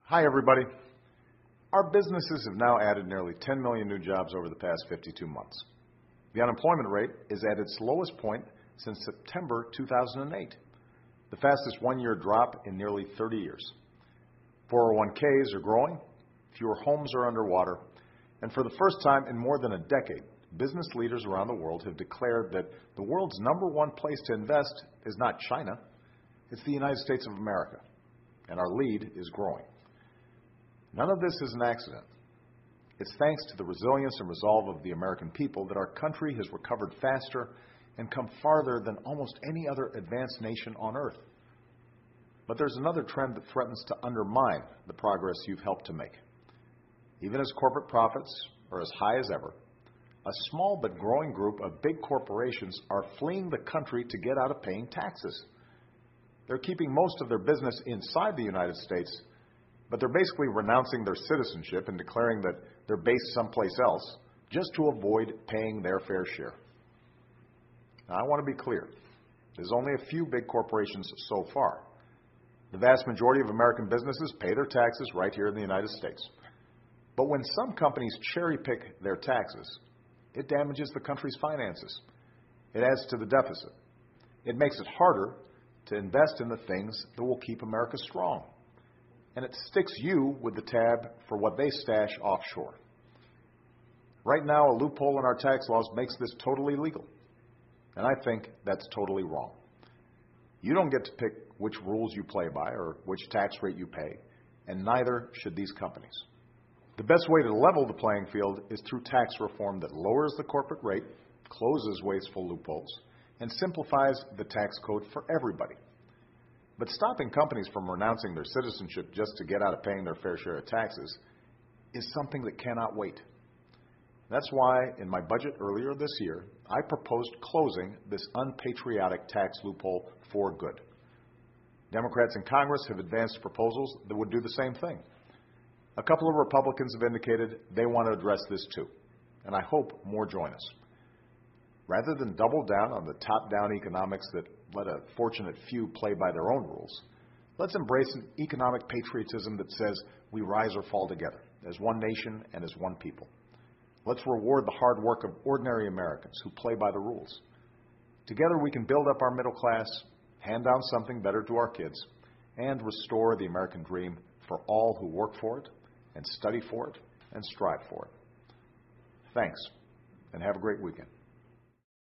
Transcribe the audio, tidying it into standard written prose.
Hi, everybody. Our businesses have now added nearly 10 million new jobs over the past 52 months. The unemployment rate is at its lowest point since September 2008, the fastest one-year drop in nearly 30 years. 401ks are growing, fewer homes are underwater, and for the first time in more than a decade, business leaders around the world have declared that the world's number one place to invest is not China, it's the United States of America, and our lead is growing. None of this is an accident. It's thanks to the resilience and resolve of the American people that our country has recovered faster and come farther than almost any other advanced nation on earth. But there's another trend that threatens to undermine the progress you've helped to make. Even as corporate profits are as high as ever, a small but growing group of big corporations are fleeing the country to get out of paying taxes. They're keeping most of their business inside the United States, but they're basically renouncing their citizenship and declaring that they're based someplace else just to avoid paying their fair share. Now, I want to be clear. There's only a few big corporations so far. The vast majority of American businesses pay their taxes right here in the United States. But when some companies cherry-pick their taxes, it damages the country's finances. It adds to the deficit. It makes it harder to invest in the things that will keep America strong. And it sticks you with the tab for what they stash offshore. Right now, a loophole in our tax laws makes this totally legal. And I think that's totally wrong. You don't get to pick which rules you play by or which tax rate you pay, and neither should these companies. The best way to level the playing field is through tax reform that lowers the corporate rate, closes wasteful loopholes, and simplifies the tax code for everybody. But stopping companies from renouncing their citizenship just to get out of paying their fair share of taxes is something that cannot wait. That's why, in my budget earlier this year, I proposed closing this unpatriotic tax loophole for good. Democrats in Congress have advanced proposals that would do the same thing. A couple of Republicans have indicated they want to address this too, and I hope more join us. Rather than double down on the top-down economics that let a fortunate few play by their own rules, let's embrace an economic patriotism that says we rise or fall together, as one nation and as one people. Let's reward the hard work of ordinary Americans who play by the rules. Together we can build up our middle class, hand down something better to our kids, and restore the American dream for all who work for it and study for it and strive for it. Thanks, and have a great weekend.